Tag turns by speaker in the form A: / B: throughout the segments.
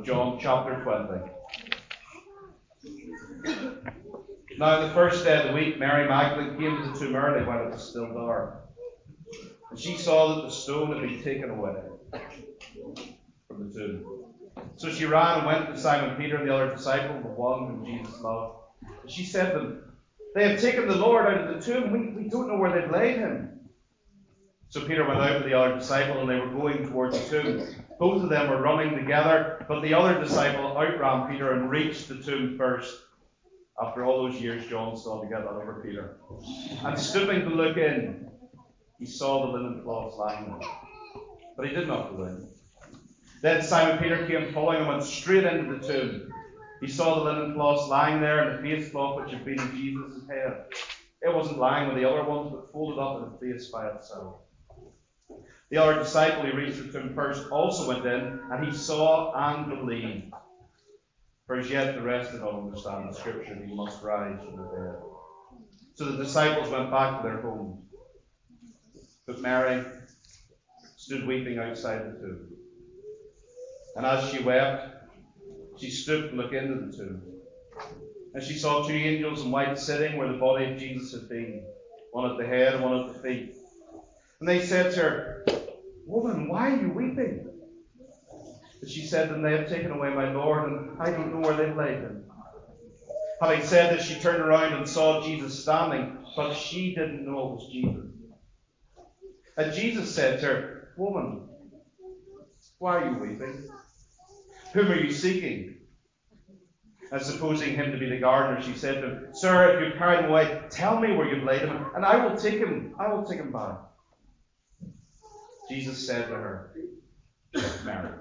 A: John chapter 20. Now, the first day of the week, Mary Magdalene came to the tomb early while it was still dark. And she saw that the stone had been taken away from the tomb. So she ran and went to Simon Peter and the other disciple, the one whom Jesus loved. And she said to them, "They have taken the Lord out of the tomb. We don't know where they've laid him." So Peter went out with the other disciple, and they were going towards the tomb. Both of them were running together, but the other disciple outran Peter and reached the tomb first. After all those years, John still to get that over Peter. And stooping to look in, he saw the linen cloths lying there. But he did not go in. Then Simon Peter came following and went straight into the tomb. He saw the linen cloths lying there and the face cloth which had been in Jesus' head. It wasn't lying with the other ones, but folded up in a place by itself. The other disciple who reached the tomb first also went in, and he saw and believed. For as yet the rest did not understand the scripture that he must rise from the dead. So the disciples went back to their homes. But Mary stood weeping outside the tomb. And as she wept, she stooped to look into the tomb. And she saw two angels in white sitting where the body of Jesus had been, one at the head and one at the feet. And they said to her, "Woman, why are you weeping?" But she said to them, "They have taken away my Lord, and I don't know where they've laid him." Having said this, she turned around and saw Jesus standing, but she didn't know it was Jesus. And Jesus said to her, "Woman, why are you weeping? Whom are you seeking?" And supposing him to be the gardener, she said to him, "Sir, if you've carried him away, tell me where you've laid him, and I will take him back." Jesus said to her, "Mary."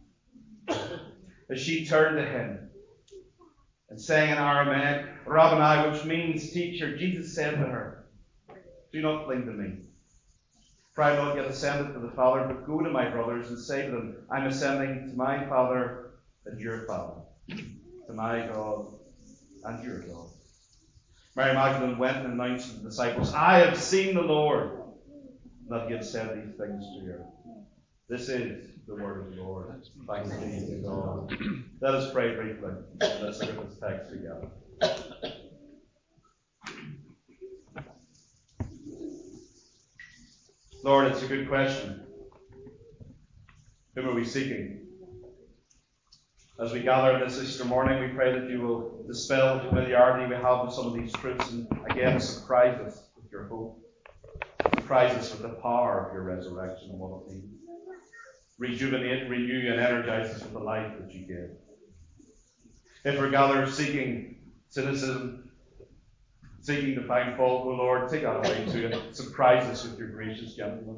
A: As she turned to him and saying in Aramaic, "Rabboni," which means teacher, Jesus said to her, "Do not cling to me, for I have not yet ascended to the Father, but go to my brothers and say to them, I'm ascending to my Father and your Father, to my God and your God." Mary Magdalene went and announced to the disciples, "I have seen the Lord," and that he had said these things to her. This is the word of the Lord. Thanks be to God. Let us pray briefly. Let's look at this text together. Lord, it's a good question. Whom are we seeking? As we gather this Easter morning, we pray that you will dispel the familiarity we have with some of these truths and again surprise us with your hope. Surprise us with the power of your resurrection and what it means. Rejuvenate, renew, and energize us with the life that you give. If we're gathered seeking cynicism, seeking to find fault, O Lord, take that away too and surprise us with your gracious gentleness.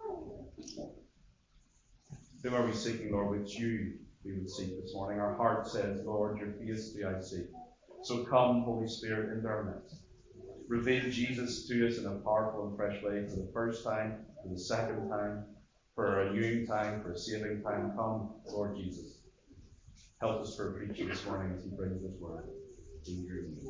A: Whom are we seeking, Lord? Which you we would seek this morning. Our heart says, Lord, your face do I seek. So come, Holy Spirit, into our midst. Reveal Jesus to us in a powerful and fresh way for the first time, for the second time, for a renewing time, for a saving time. Come, Lord Jesus. Help us for a preacher this morning as he brings this word. In your name.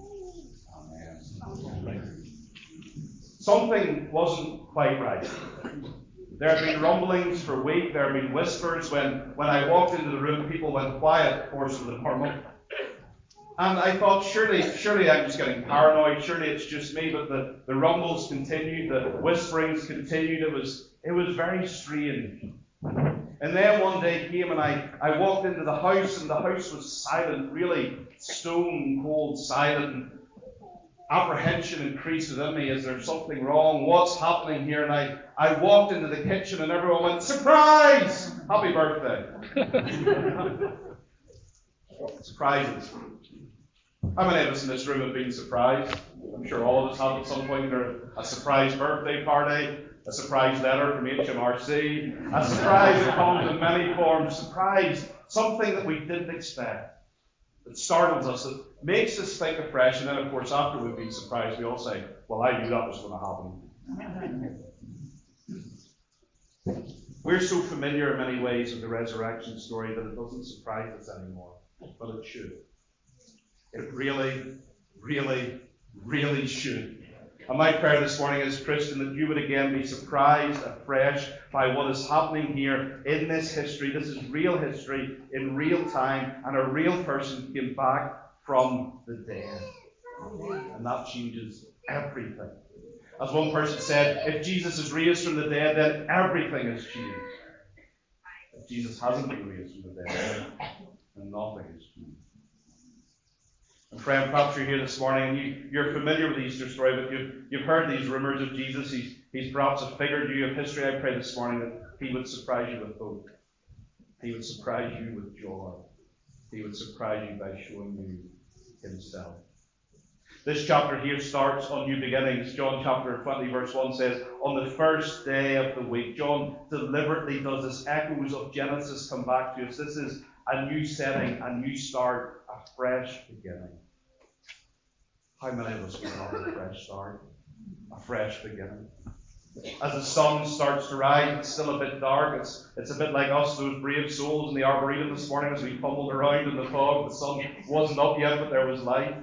A: Amen. Something wasn't quite right. There had been rumblings for a week. There had been whispers. When I walked into the room, people went quiet, of course, with the normal. And I thought, surely I'm just getting paranoid. Surely it's just me. But the rumbles continued. The whisperings continued. It was very strange. And then one day came and I walked into the house, and the house was silent, really stone cold silent. Apprehension increased within me. Is there something wrong? What's happening here? And I walked into the kitchen and everyone went, "Surprise! Happy birthday." Surprises. How many of us in this room have been surprised? I'm sure all of us have at some point. A surprise birthday party, a surprise letter from HMRC, a surprise that comes in many forms. Surprise, something that we didn't expect. That startles us, that makes us think afresh, and then of course after we've been surprised we all say, "Well, I knew that was going to happen." We're so familiar in many ways with the resurrection story that it doesn't surprise us anymore, but it should. It really, really, really should. And my prayer this morning is, Christian, that you would again be surprised afresh by what is happening here in this history. This is real history in real time, and a real person came back from the dead. And that changes everything. As one person said, if Jesus is raised from the dead, then everything has changed. If Jesus hasn't been raised from the dead, then nothing has changed. And friend, perhaps you're here this morning and you're familiar with the Easter story, but you've heard these rumours of Jesus. He's perhaps a figure to you of history. I pray this morning that he would surprise you with hope. He would surprise you with joy. He would surprise you by showing you himself. This chapter here starts on new beginnings. John chapter 20 verse 1 says, on the first day of the week. John deliberately does this. Echoes of Genesis come back to us. This is a new setting, a new start, a fresh beginning. How many of us would have a fresh start? A fresh beginning. As the sun starts to rise, it's still a bit dark. It's a bit like us, those brave souls in the Arboretum this morning as we fumbled around in the fog. The sun wasn't up yet, but there was light.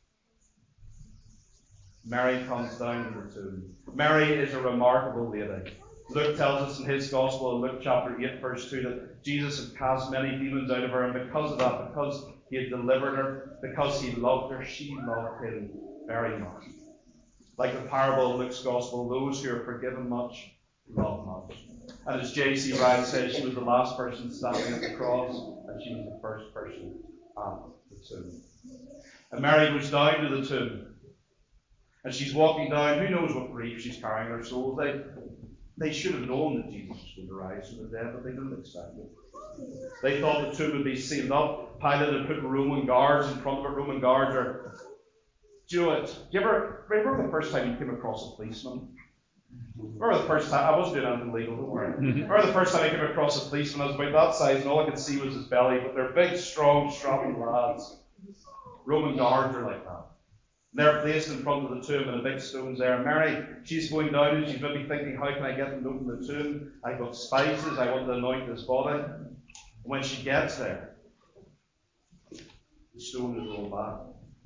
A: Mary comes down to the tomb. Mary is a remarkable lady. Luke tells us in his Gospel, in Luke chapter 8, verse 2, that Jesus had cast many demons out of her, and because of that, because he had delivered her, because he loved her, she loved him very much. Like the parable of Luke's Gospel, those who are forgiven much, love much. And as J.C. Ryle says, she was the last person standing at the cross, and she was the first person at the tomb. And Mary goes down to the tomb. And she's walking down, who knows what grief she's carrying in her soul. They should have known that Jesus was going to rise from the dead, but they didn't expect it. They thought the tomb would be sealed up. Pilate had put Roman guards in front of it. Roman guards are... Do you know it? Do you ever remember the first time you came across a policeman? Remember the first time? I wasn't doing anything illegal, don't worry. Remember the first time I came across a policeman? I was about that size, and all I could see was his belly, but they're big, strong, strapping lads. Roman guards are like that. They're placed in front of the tomb, and a big stone's there. And Mary, she's going down, and she's maybe thinking, how can I get them to open the tomb? I've got spices, I want to anoint his body. And when she gets there, the stone is rolled back.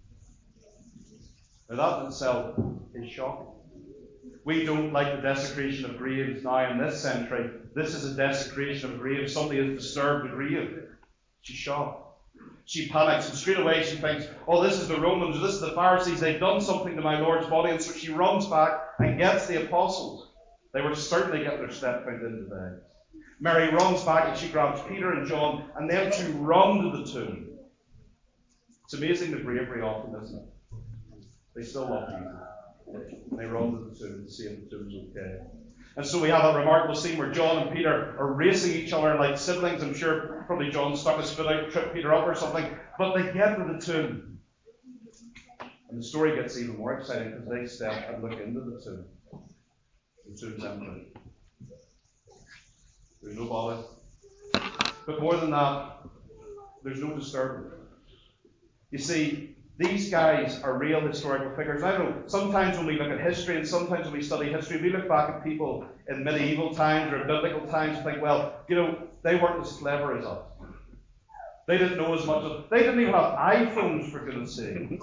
A: Now that in itself is shocking. We don't like the desecration of graves now in this century. This is a desecration of a grave. Somebody has disturbed the grave. She's shocked. She panics, and straight away she thinks, oh, this is the Romans, this is the Pharisees, they've done something to my Lord's body. And so she runs back and gets the apostles. They were certainly getting their step count in today. Mary runs back and she grabs Peter and John, and them two run to the tomb. It's amazing the bravery often, isn't it? They still love Jesus. They run to the tomb to see if the tomb's okay. And so we have a remarkable scene where John and Peter are racing each other like siblings. I'm sure probably John stuck his foot out, tripped Peter up or something. But they get to the tomb. And the story gets even more exciting because they step and look into the tomb. The tomb's empty. There's no body. But more than that, there's no disturbance. You see, these guys are real historical figures. I know sometimes when we look at history and sometimes when we study history, we look back at people in medieval times or biblical times and think, well, you know, they weren't as clever as us. They didn't know as much as... They didn't even have iPhones, for goodness sake.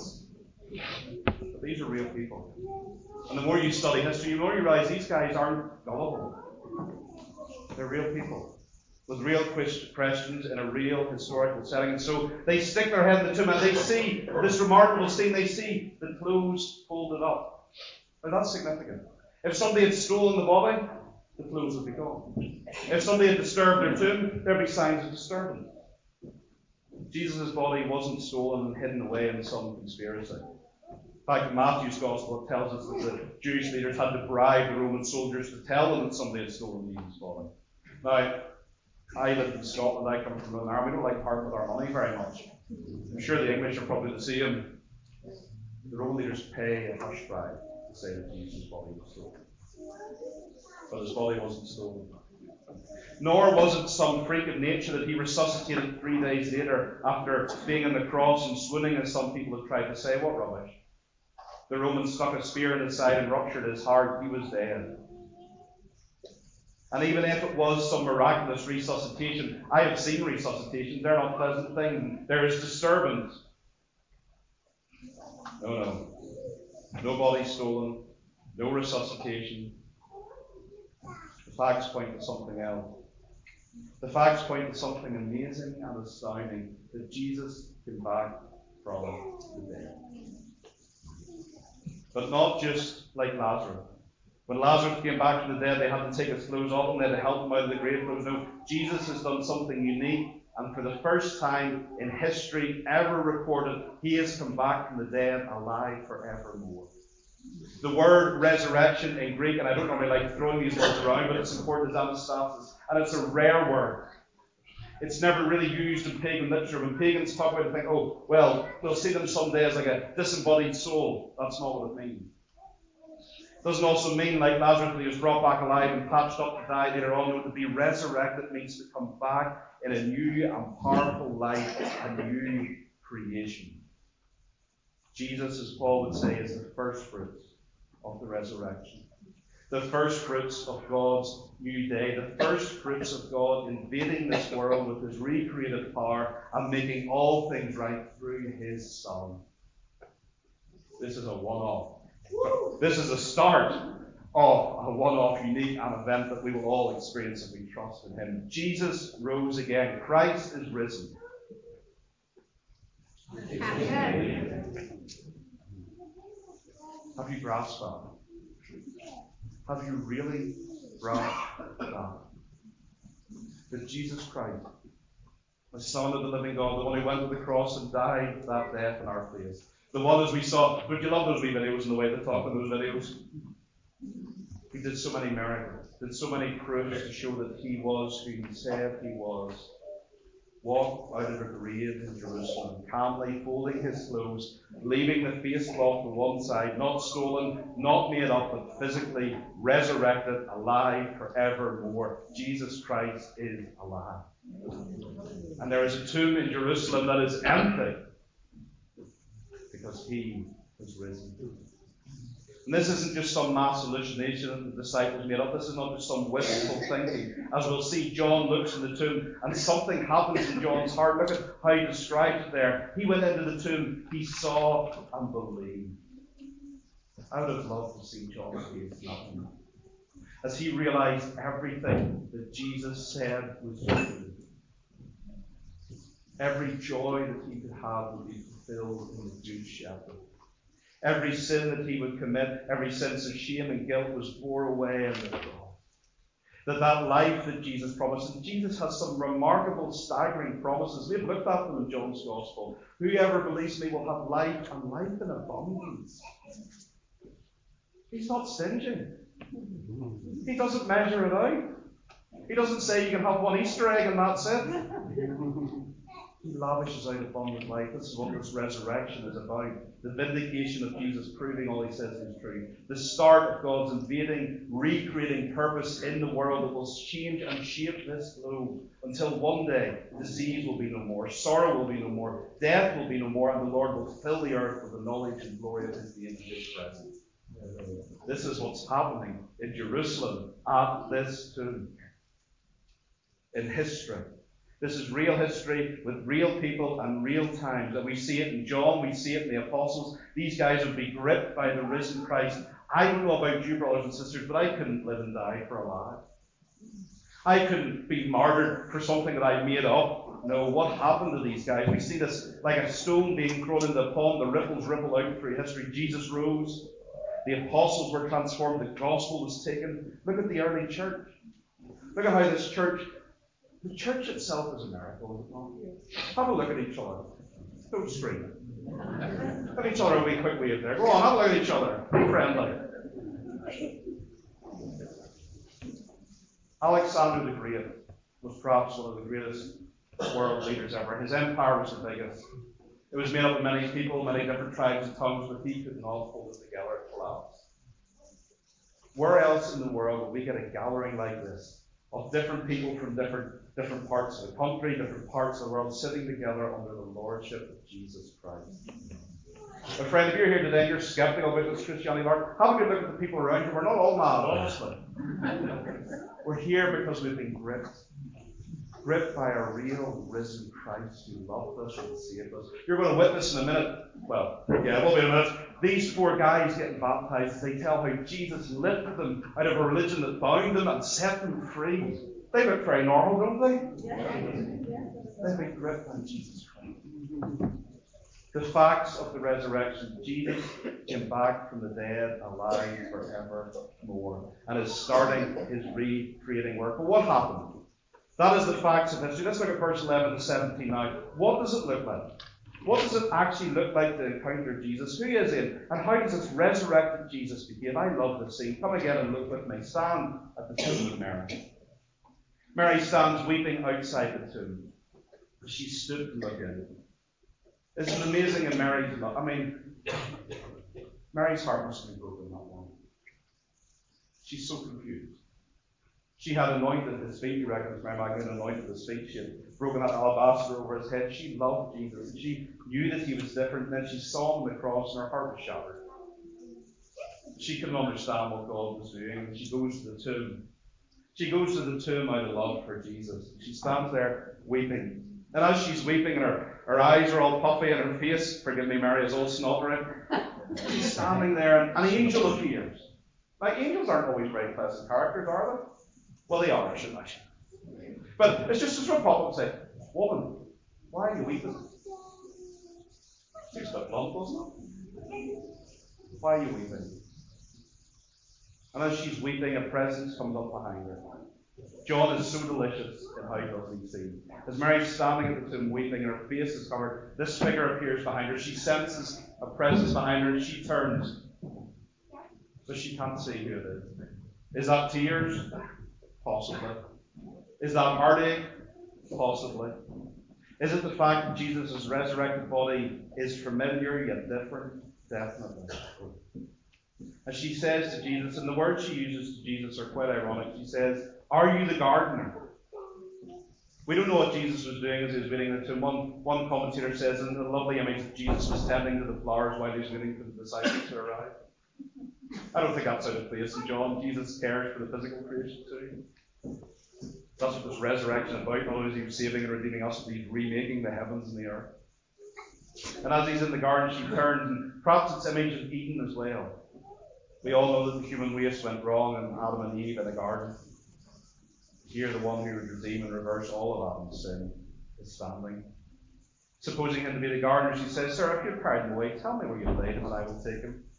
A: But these are real people. And the more you study history, the more you realize these guys aren't gullible. They're real people with real questions in a real historical setting. And so they stick their head in the tomb and they see this remarkable scene. They see the clothes folded up. Now that's significant. If somebody had stolen the body, the clothes would be gone. If somebody had disturbed their tomb, there'd be signs of disturbance. Jesus' body wasn't stolen and hidden away in some conspiracy. In fact, in Matthew's Gospel, it tells us that the Jewish leaders had to bribe the Roman soldiers to tell them that somebody had stolen Jesus' body. Now, I live in Scotland. I come from Northern Ireland. We don't like parting with our money very much. I'm sure the English are probably the same. The Roman leaders pay a hush bribe to say that Jesus' body was stolen. But his body wasn't stolen. Nor was it some freak of nature that he resuscitated 3 days later after being on the cross and swooning, as some people have tried to say. What rubbish. The Romans stuck a spear in his side and ruptured his heart. He was dead. And even if it was some miraculous resuscitation, I have seen resuscitations. They're not pleasant things. There is disturbance. No body stolen. no resuscitation. The facts point to something else. The facts point to something amazing and astounding, that Jesus came back from the dead. But not just like Lazarus. When Lazarus came back from the dead, they had to take his clothes off and they had to help him out of the grave clothes. No, Jesus has done something unique, and for the first time in history ever recorded, he has come back from the dead alive forevermore. The word resurrection in Greek, and I don't normally like throwing these words around, but it's important as anastasis, and it's a rare word. It's never really used in pagan literature. When pagans talk about it, they think, oh, well, we'll see them someday as like a disembodied soul. That's not what it means. It doesn't also mean, like Lazarus, that he was brought back alive and patched up to die later on. No, to be resurrected means to come back in a new and powerful life, a new creation. Jesus, as Paul would say, is the first fruits of the resurrection. The first fruits of God's new day. The first fruits of God invading this world with his recreative power and making all things right through his Son. This is a one-off. This is the start of a one-off, unique an event that we will all experience if we trust in him. Jesus rose again. Christ is risen. Have you grasped that? Have you really grasped that? That Jesus Christ, the Son of the living God, the one who went to the cross and died that death in our place, the one, as we saw, don't you love those wee videos and the way they talk in those videos? He did so many miracles, did so many proofs to show that he was who he said he was. Walked out of a grave in Jerusalem, calmly folding his clothes, leaving the face cloth to one side, not stolen, not made up, but physically resurrected, alive forevermore. Jesus Christ is alive. And there is a tomb in Jerusalem that is empty because he is risen. And this isn't just some mass hallucination that the disciples made up. This is not just some wistful thinking. As we'll see, John looks in the tomb and something happens in John's heart. Look at how he describes it there. He went into the tomb, he saw and believed. I would have loved to see John's face now, as he realized everything that Jesus said was true. Every joy that he could have would be fulfilled in the Good Shepherd. Every sin that he would commit, every sense of shame and guilt was bore away in the cross. That life that Jesus promised, and Jesus has some remarkable, staggering promises. We've looked at them in John's Gospel. Whoever believes me will have life, and life in abundance. He's not stingy. He doesn't measure it out. He doesn't say you can have one Easter egg and that's it. He lavishes out abundant life. This is what this resurrection is about. The vindication of Jesus proving all he says is true. The start of God's invading, recreating purpose in the world that will change and shape this globe until one day disease will be no more, sorrow will be no more, death will be no more, and the Lord will fill the earth with the knowledge and glory of his being in his presence. This is what's happening in Jerusalem at this tomb. In history. This is real history with real people and real times. And we see it in John, we see it in the apostles. These guys would be gripped by the risen Christ. I don't know about you, brothers and sisters, but I couldn't live and die for a lie. I couldn't be martyred for something that I made up. No, what happened to these guys? We see this like a stone being thrown into a pond. The ripples ripple out through history. Jesus rose. The apostles were transformed. The gospel was taken. Look at the early church. Look at how this church... The church itself is a miracle, is it not? Have a look at each other. Don't scream. Give each other a wee quick wave there. Go on, have a look at each other. Be friendly. Alexander the Great was perhaps one of the greatest world leaders ever. His empire was the biggest. It was made up of many people, many different tribes and tongues, but he couldn't all hold it together and collapse. Where else in the world would we get a gathering like this of different people from different parts of the country, different parts of the world, sitting together under the lordship of Jesus Christ? My friend, if you're here today and you're skeptical about this Christianity, have a good look at the people around you. We're not all mad, honestly. We're here because we've been gripped gripped by a real risen Christ who loved us and saved us. You're going to witness in a minute. Well, yeah, it will be in a minute. These four guys getting baptized as they tell how Jesus lifted them out of a religion that bound them and set them free. They look very normal, don't they? They've been gripped by Jesus Christ. The facts of the resurrection. Jesus came back from the dead alive forevermore and is starting his recreating work. But what happened? That is the facts of history. Let's look at verse 11 to 17 now. What does it look like? What does it actually look like to encounter Jesus? Who is he? And how does this resurrected Jesus behave? I love this scene. Come again and look with me. Stand at the tomb of Mary. Mary stands weeping outside the tomb. She stood to look in. Isn't it amazing in Mary's love? I mean, Mary's heart must have been broken that long. She's so confused. She had anointed his feet. You reckon Mary Magdalene anointed his feet. She had broken that alabaster over his head. She loved Jesus. And she knew that he was different. And then she saw him on the cross and her heart was shattered. She couldn't understand what God was doing. And she goes to the tomb. She goes to the tomb out of love for Jesus. She stands there weeping. And as she's weeping and her eyes are all puffy and her face, forgive me, Mary, is all snottering, she's standing there and an angel appears. Now, angels aren't always very pleasant characters, are they? Well, they are, shouldn't I? But it's just to sort of pop up and say, woman, why are you weeping? Seems a bit blunt, doesn't it? Why are you weeping? And as she's weeping, a presence comes up behind her. John is so delicious in how he does these scenes. As Mary's standing at the tomb weeping and her face is covered, this figure appears behind her. She senses a presence behind her and she turns. But she can't see who it is. Is that tears? Possibly. Is that heartache? Possibly. Is it the fact that Jesus' resurrected body is familiar yet different? Definitely. And she says to Jesus, and the words she uses to Jesus are quite ironic. She says, "Are you the gardener?" We don't know what Jesus was doing as he was waiting at the tomb. One commentator says, in the lovely image, that Jesus was tending to the flowers while he was waiting for the disciples to arrive. I don't think that's out of place in John. Jesus cares for the physical creation too. That's what this resurrection is about. Not only is he saving and redeeming us, but he's remaking the heavens and the earth. And as he's in the garden, she turns, and perhaps it's image of Eden as well. We all know that the human race went wrong in Adam and Eve in the garden. Here, the one who would redeem and reverse all of Adam's sin is standing. Supposing him to be the gardener, she says, "Sir, if you've carried him away, tell me where you laid him and I will take him."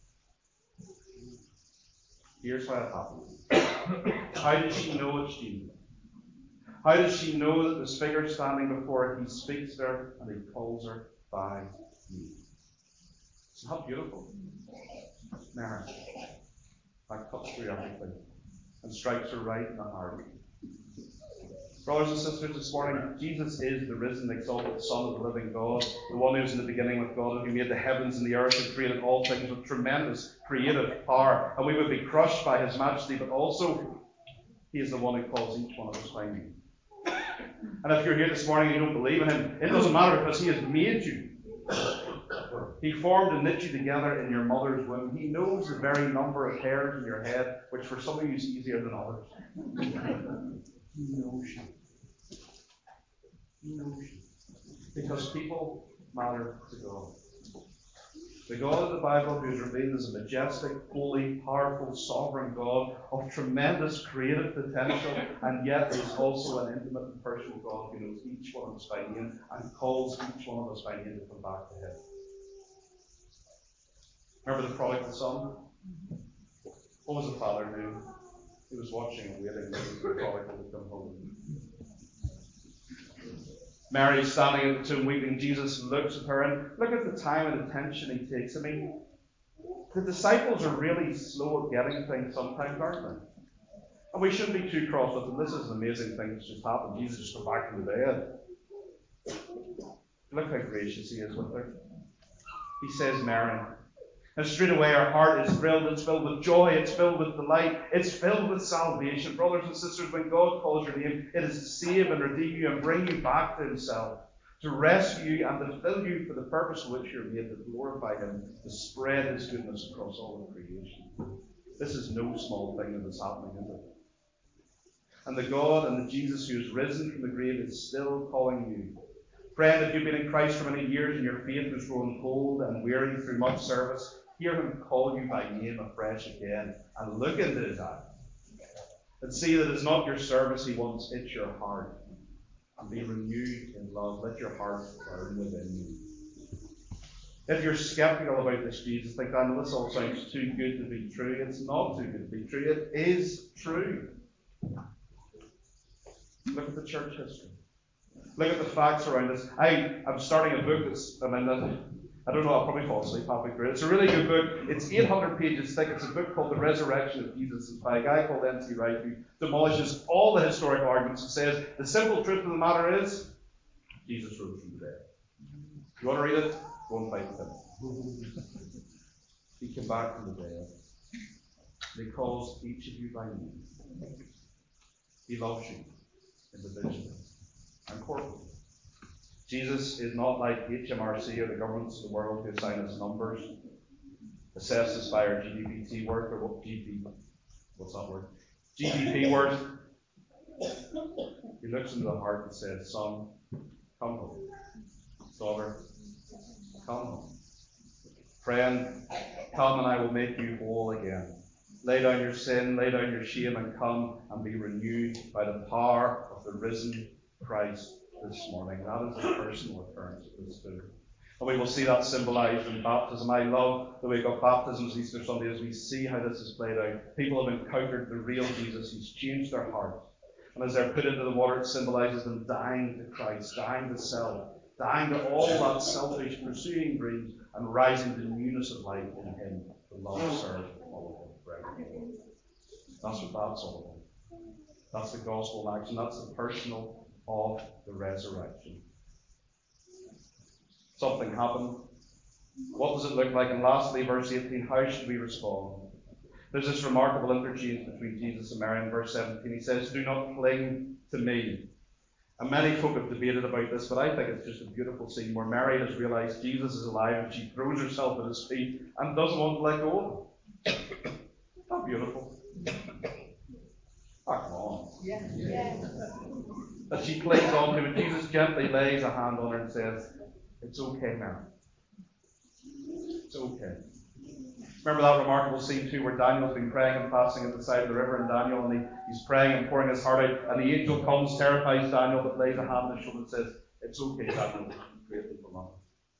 A: Here's how it happens. How does she know it's Jesus? How does she know that this figure standing before her, he speaks to her and he calls her by name? It's not beautiful. Mary. That cuts through everything and strikes her right in the heart. Brothers and sisters, this morning, Jesus is the risen, exalted Son of the living God, the one who was in the beginning with God, who made the heavens and the earth and created all things with tremendous creative power. And we would be crushed by his majesty, but also he is the one who calls each one of us by name. And if you're here this morning and you don't believe in him, it doesn't matter because he has made you. He formed and knit you together in your mother's womb. He knows the very number of hairs in your head, which for some of you is easier than others. He knows you. He knows you. Because people matter to God. The God of the Bible, who is revealed as a majestic, holy, powerful, sovereign God of tremendous creative potential, and yet is also an intimate and personal God who knows each one of us by name and calls each one of us by name to come back to him. Remember the prodigal son? What was the father doing? He was watching and waiting for the prodigal to come home. Mary is standing at the tomb weeping. Jesus looks at her and look at the time and attention he takes. I mean, the disciples are really slow at getting things sometimes, aren't they? And we shouldn't be too cross with them. This is an amazing thing that's just happened. Jesus just come back from the dead. Look how gracious he is with her. He says, "Mary." And straight away our heart is thrilled. It's filled with joy. It's filled with delight. It's filled with salvation. Brothers and sisters, when God calls your name, it is to save and redeem you and bring you back to himself, to rescue you and to fill you for the purpose for which you're made, to glorify him, to spread his goodness across all of creation. This is no small thing that is happening, is it? And the God and the Jesus who is risen from the grave is still calling you. Friend, if you've been in Christ for many years and your faith has grown cold and weary through much service, hear him call you by name afresh again and look into his eyes. And see that it's not your service he wants, it's your heart. And be renewed in love. Let your heart burn within you. If you're skeptical about this Jesus, think, Daniel, this all sounds too good to be true. It's not too good to be true. It is true. Look at the church history. Look at the facts around us. I'm starting a book I don't know, I'll probably fall asleep halfway through it. It's a really good book. It's 800 pages thick. It's a book called The Resurrection of Jesus. It's by a guy called N.T. Wright, who demolishes all the historical arguments and says the simple truth of the matter is Jesus rose from the dead. You want to read it? Go and fight with him. He came back from the dead. He calls each of you by name. He loves you individually and corporately. Jesus is not like HMRC or the governments of the world who assign us numbers, assess us by our GDP worth, or what's that word? GDP worth. He looks into the heart and says, son, come home. Daughter, come home. Friend, come and I will make you whole again. Lay down your sin, lay down your shame, and come and be renewed by the power of the risen Christ this morning. That is a personal occurrence of this book. And we will see that symbolized in baptism. I love the way we've got baptisms Easter Sunday as we see how this is played out. People have encountered the real Jesus who's changed their hearts. And as they're put into the water, it symbolizes them dying to Christ, dying to self, dying to all that selfish pursuing dreams, and rising to newness of life in him, to love, serve, and follow him forevermore. That's what that's all about. That's the gospel in action. That's the personal of the resurrection. Something happened. What does it look like? And lastly, verse 18, how should we respond? There's this remarkable interchange between Jesus and Mary in verse 17. He says, do not cling to me. And many folk have debated about this, but I think it's just a beautiful scene where Mary has realized Jesus is alive and she throws herself at his feet and doesn't want to let go of him. How beautiful. Oh, come on. Yeah. That she clings on to him, and Jesus gently lays a hand on her and says, it's okay, Mary. It's okay. Remember that remarkable scene too where Daniel's been praying and fasting at the side of the river, and Daniel, and he's praying and pouring his heart out, and the angel comes, terrifies Daniel, but lays a hand on his shoulder and says, it's okay, Daniel. Greatly beloved.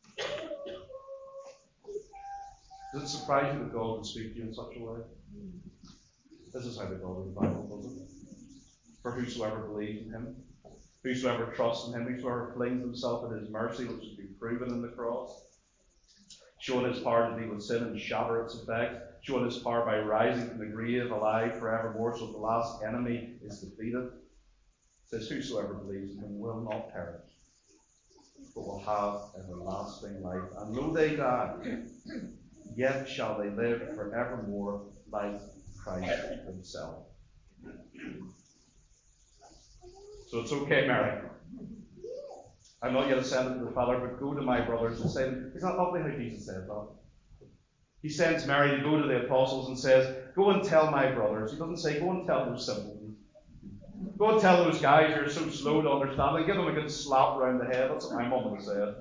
A: Does it surprise you that God would speak to you in such a way? This is how the God of the Bible does it. For whosoever believes in him, whosoever trusts in him, whosoever flings himself in his mercy, which has been proven in the cross, showing his power to deal with sin and shatter its effects, showing his power by rising from the grave alive forevermore, so the last enemy is defeated. It says, whosoever believes in him will not perish, but will have everlasting life. And though they die, yet shall they live forevermore like Christ himself. So it's okay, Mary. I'm not yet ascended to the Father, but go to my brothers and say to them. Isn't that lovely how Jesus said that? He sends Mary to go to the apostles and says, go and tell my brothers. He doesn't say, go and tell those simpletons. Go and tell those guys who are so slow to understand. And give them a good slap around the head. That's what my mum would have said.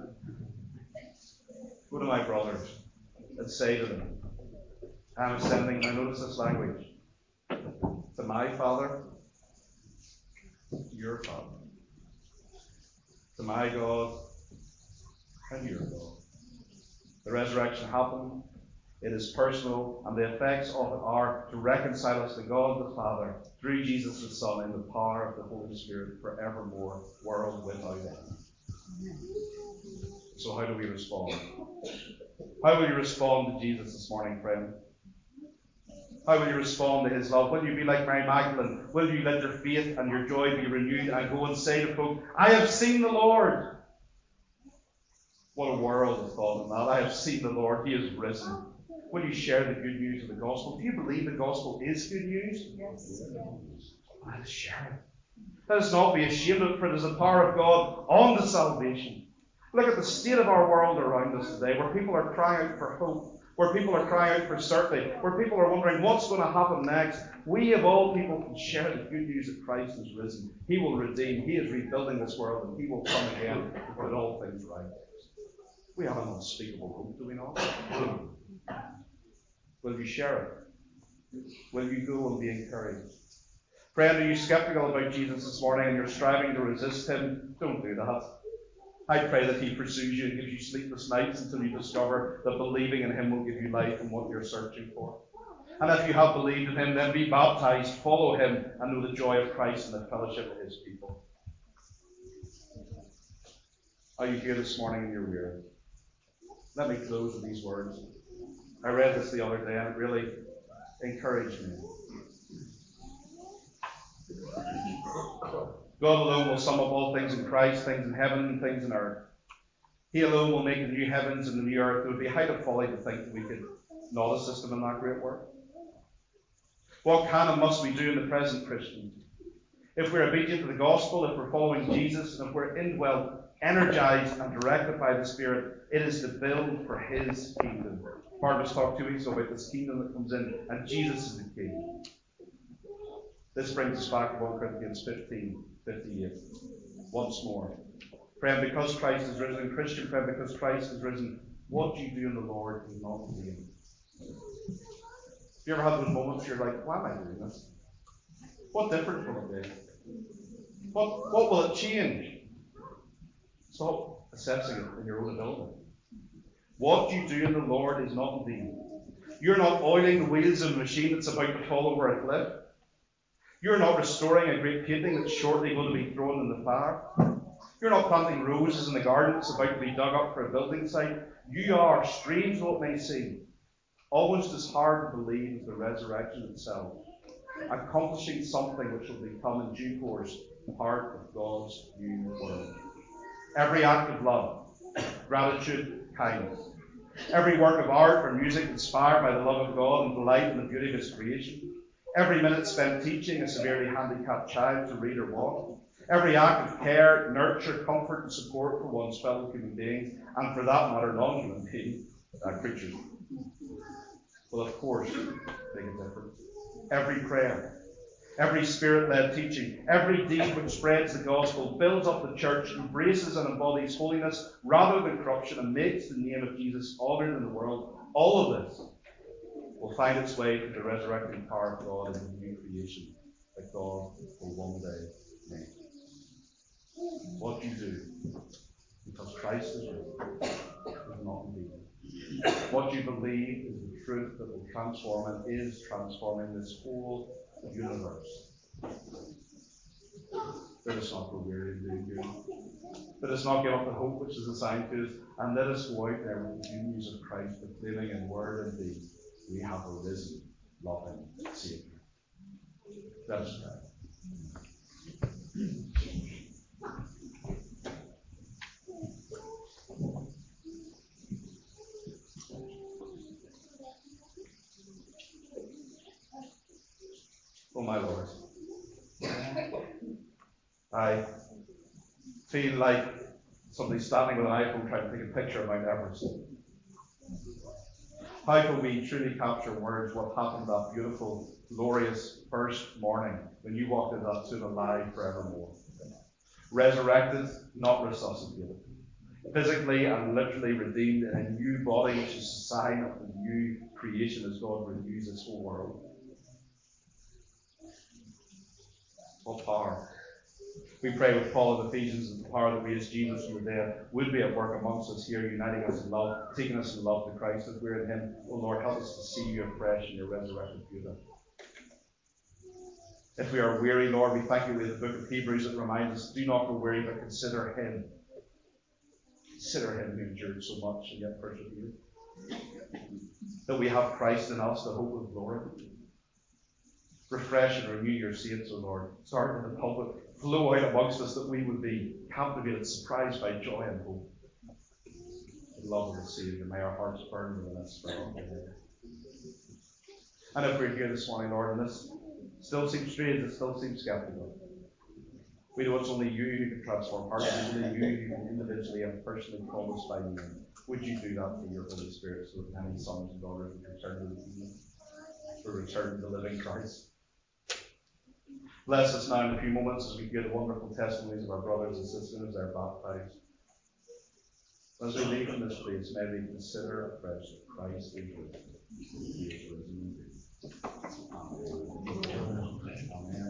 A: Go to my brothers and say to them, I'm sending, now notice this language, to my Father, to your Father, to my God and your God. The resurrection happened. It is personal, and the effects of it are to reconcile us to God the Father through Jesus the Son in the power of the Holy Spirit forevermore, world without end. So how do we respond? How will you respond to Jesus this morning, friend? How will you respond to his love? Will you be like Mary Magdalene? Will you let your faith and your joy be renewed and go and say to folk, I have seen the Lord? What a world of thought in that. I have seen the Lord. He is risen. Will you share the good news of the gospel? Do you believe the gospel is good news? Yes. Let us share it. Let us not be ashamed of it, for it is the power of God unto salvation. Look at the state of our world around us today, where people are crying out for hope. where people are crying out for certainty, where people are wondering what's going to happen next. We of all people can share the good news that Christ is risen. He will redeem. He is rebuilding this world, and He will come again to put all things right. We have an unspeakable hope, do we not? Will you share it? Will you go and be encouraged? Friend, are you skeptical about Jesus this morning and you're striving to resist Him? Don't do that. I pray that He pursues you and gives you sleepless nights until you discover that believing in Him will give you life and what you're searching for. And if you have believed in Him, then be baptized, follow Him, and know the joy of Christ and the fellowship of His people. Are you here this morning and you're weary? Let me close with these words. I read this the other day and it really encouraged me. God alone will sum up all things in Christ, things in heaven and things in earth. He alone will make the new heavens and the new earth. It would be a height of folly to think that we could not assist Him in that great work. What can and must we do in the present, Christian? If we're obedient to the gospel, if we're following Jesus, and if we're indwelt, energized and directed by the Spirit, it is to build for His kingdom. Barnabas talked 2 weeks ago about this kingdom that comes in, and Jesus is the King. This brings us back to 1 Corinthians 15:58. Once more. Friend, because Christ is risen, Christian friend, because Christ is risen, what you do in the Lord is not in vain. Have you ever had those moments where you're like, why am I doing this? What difference will it make? What will it change? Stop assessing it in your own ability. What you do in the Lord is not in vain. You're not oiling the wheels of a machine that's about to fall over a cliff. You're not restoring a great painting that's shortly going to be thrown in the fire. You're not planting roses in the garden that's about to be dug up for a building site. You are, strange though it may seem, almost as hard to believe as the resurrection itself, accomplishing something which will become in due course part of God's new world. Every act of love, gratitude, kindness, every work of art or music inspired by the love of God and delight in the beauty of His creation, every minute spent teaching a severely handicapped child to read or walk, every act of care, nurture, comfort and support for one's fellow human beings, and for that matter non-human being, creatures, will of course make a difference. Every prayer, every Spirit-led teaching, every deed which spreads the gospel, builds up the church, embraces and embodies holiness rather than corruption, and makes the name of Jesus honoured in the world, all of this will find its way through the resurrecting power of God in the new creation that God will one day make. What you do, because Christ is risen, is not in vain. What you believe is the truth that will transform and is transforming this whole universe. Let us not grow weary in doing good. Let us not give up the hope which is assigned to us, and let us go out there with the good news of Christ, proclaiming in word and deed, we have a risen, loving Saviour. Let us pray. Oh my Lord, I feel like somebody standing with an iPhone trying to take a picture of Mount Everest. How can we truly capture in words what happened that beautiful, glorious first morning when you walked into that tomb alive forevermore? Resurrected, not resuscitated. Physically and literally redeemed in a new body, which is a sign of the new creation as God renews this whole world. What power. We pray with Paul of Ephesians that the power that raised Jesus from the dead would be at work amongst us here, uniting us in love, taking us in love to Christ as we're in Him. Oh Lord, help us to see you afresh in your resurrected beauty. If we are weary, Lord, we thank you with the book of Hebrews that reminds us, do not go weary, but consider Him. Consider Him who endured so much and yet persevered. That we have Christ in us, the hope of glory. Refresh and renew your saints, O Lord. Start in the pulpit, flow out amongst us that we would be captivated, surprised by joy and hope. The love of the Saviour, may our hearts burn within us forever. And if we're here this morning, Lord, and this still seems strange, it still seems skeptical, We know it's only you who can transform hearts. It's only you who can individually and personally call us by name. Would you do that through your Holy Spirit so that many sons and daughters would return to the kingdom, or return to the living Christ? Bless us now in a few moments as we hear the wonderful testimonies of our brothers and sisters as they're baptized. As we leave from this place, may we consider afresh that Christ is risen. He is risen indeed. Amen. Amen.